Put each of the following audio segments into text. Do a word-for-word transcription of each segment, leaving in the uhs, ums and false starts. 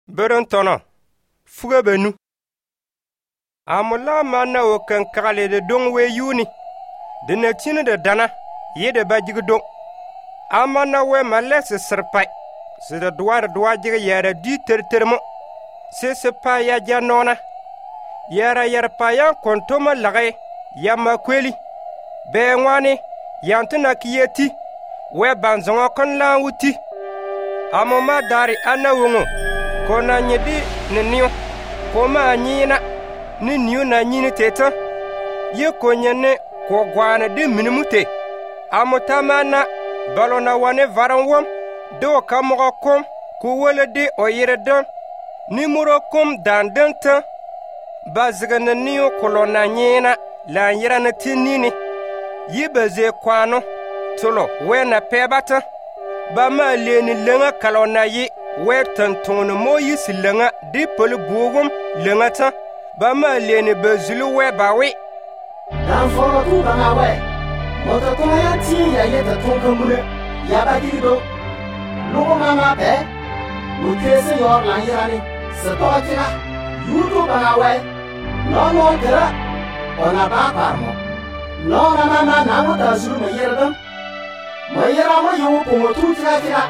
Beron tono fuga benu amula manna o kan kale de don we yuni de na tine de dana ye de bajig don amana we males serpai se de doar doajig yara di tertermo se se pa ya janona yara yar payan kontoma lagay yamma kweli be ngwani yantuna kiyeti we banzongo kon la wuti amoma dari anawungo kona nyedi ne niyo koma nyina ni niyo na nyini teta ye konyane ko gwana de minimute amutamana balona wane varanwom do kamogo kom ku wele de oyiredan ni muro kom dandanta bazgana niyo kolona nyina la yira na tinini yibaze kwano tolo wena pebata ba ma leni lenga kalona yi wetan tonu moyi silenga di pol bugum lenga ta ba ma leni bezulu we bawi dan foro tu banga we moto to ya ti ya yeta ton kamure ya ba gido logo mama be mu kese yor la yirani se to tira yuto banga we no no tira ona ba parmo no na na na na mo ta suru mo yerdam mo yera mo yu ko mo tu tira tira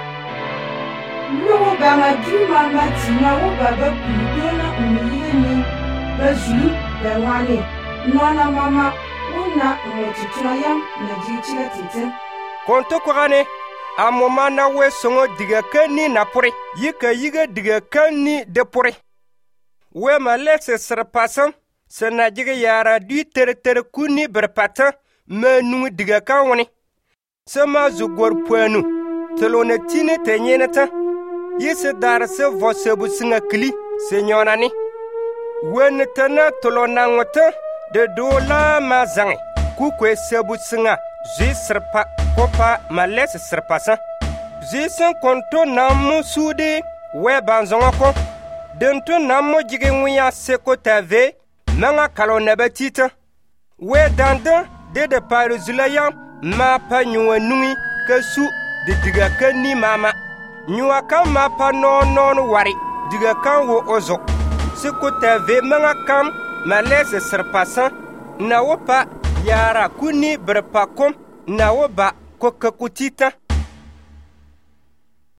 Logo banga du mama tina wo baba kudona umiyeni bazulu bangwane nona mama una motituna yam na jichira tite konto kogane amoma na we songo diga kani na pore yika yiga diga kani de pore we malese serpasam sana jiga yara di tere tere kuni berpata menu diga kawani sama zugor puanu telone tine tenyenata yese dar se vosebu singa kli senyonani wen tana tolona ngota de dola mazang ku kwe sebu singa zi serpa kopa malese serpasa zi sen konto namu sude we banzongo ko dento namu jige nguya seko tave nanga kalona betita we danda de de paru zulayam ma pa nyuwa nungi kasu de diga kani mama nyuwa kam ma pa non non wari diga kan wo ozo seko tave manga kam malese serpasa na wopa yara kuni berpakom na woba kokakutita